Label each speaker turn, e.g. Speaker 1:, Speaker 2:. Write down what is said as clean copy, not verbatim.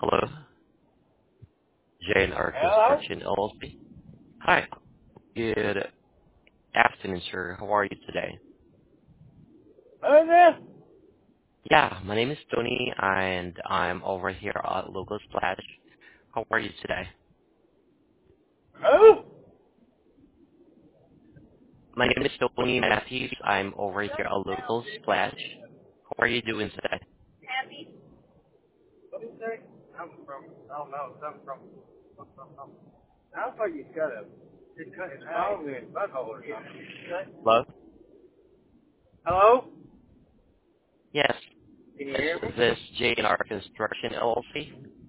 Speaker 1: Hello, JNR
Speaker 2: Hello?
Speaker 1: Construction LLC. Hi, good afternoon, sir. How are you today?
Speaker 2: Who's this?
Speaker 1: Yeah, my name is Tony, and I'm over here at Local Splash. How are you today?
Speaker 2: Who?
Speaker 1: My name is Tony Matthews. I'm over here at Local Splash. How are you doing today?
Speaker 2: What is that? I'm from, I don't know, something from, I thought you cut a, it's cut his phone in his butthole or something.
Speaker 1: Hello?
Speaker 2: Hello?
Speaker 1: Yes,
Speaker 2: Can you
Speaker 1: is
Speaker 2: hear me?
Speaker 1: this JNR Construction LLC?